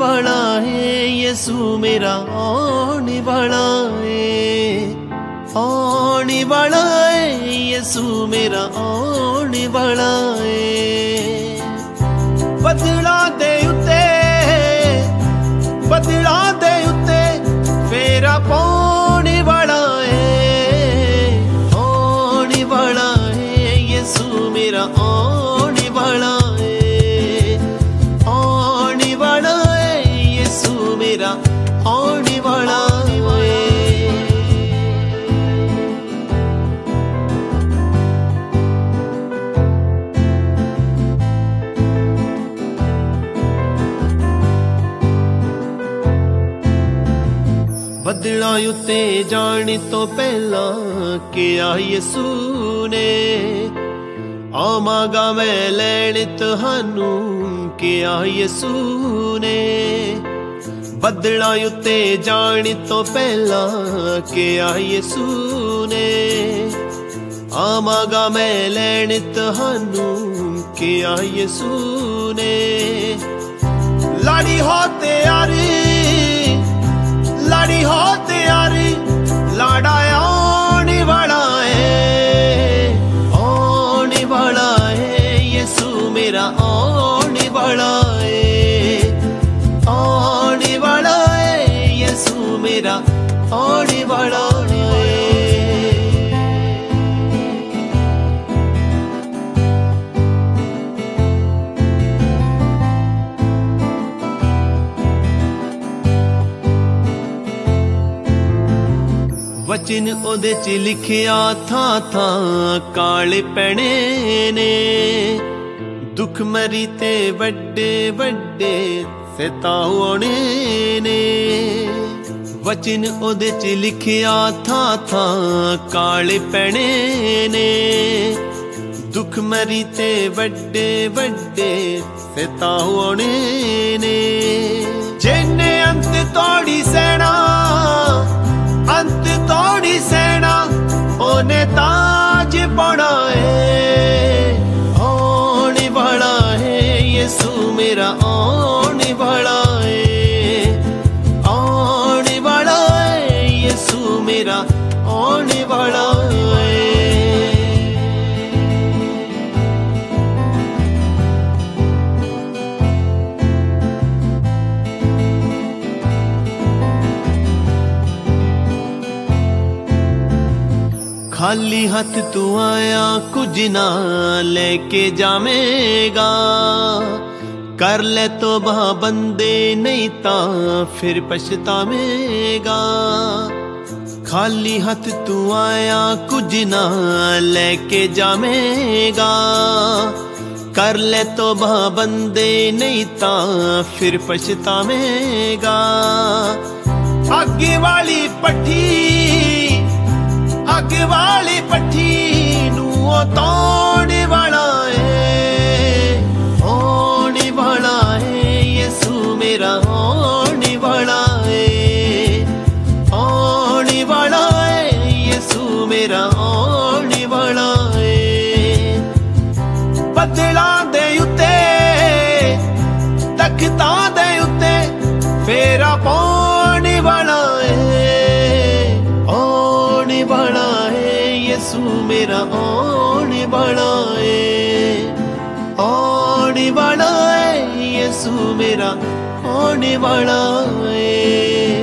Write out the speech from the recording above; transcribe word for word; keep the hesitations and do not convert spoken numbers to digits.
वाला है यसू मेरा आने वाला है, आने वाला है यसू मेरा आने वाला है। बदला दे उत्ते बदला दे उत्ते फेरा पाने वाला है, आने वाला है यसू मेरा आने वाला है, आने वाला है यसू मेरा आने वाला है। बदला उत्ते जाने तो पहला किया यसू ने, आवांगा मैं लैण तुहानू किया यसू ने। बदला उत्ते जाने तो पहला किया यसू ने, आवांगा मैं लैण तुहानू किया यसू ने। लाड़ी हो तैयारी लाड़ी हो तैयारी लाड़ा आने वाला है, आने वाला है यसू मेरा आने वाला है, आने वाला है यसू मेरा आने वाला है। वचन ओदे च लिखिया था था काले पैने ने, दुख मरी ते वड्डे वड्डे सताउने ने। वचन ओदे च लिखिया था था काले पैने ने, दुख मरी ते वड्डे वड्डे सताउने ने। जिन्ने अंत तोड़ी सेना अंत तोड़ी सेना ओने ताज पाना है, आने वाला है यसू मेरा आने वाला है, आने वाला है यसू मेरा आने वाला है। खाली हाथ तू आया कुछ ना लेके जावेगा, कर ले तो बह बंदे नहीं ता फिर पछतावेगा। खाली हाथ तू आया कुछ ना लेके जावेगा, कर ले तो बह बंदे नहीं ता फिर पछतावेगा। आगे वाली पट्टी अग वाली पट्टी नू तोड़ने वाला है, आने वाला है यसू मेरा आने वाला है, आने वाला है यसू मेरा आने वाला है। बदला दे उत्ते तख्ता दे उत्ते फेरा पाने वाला है, आने वाला है यसू मेरा आने वाला है, आने वाला है यसू मेरा आने वाला है।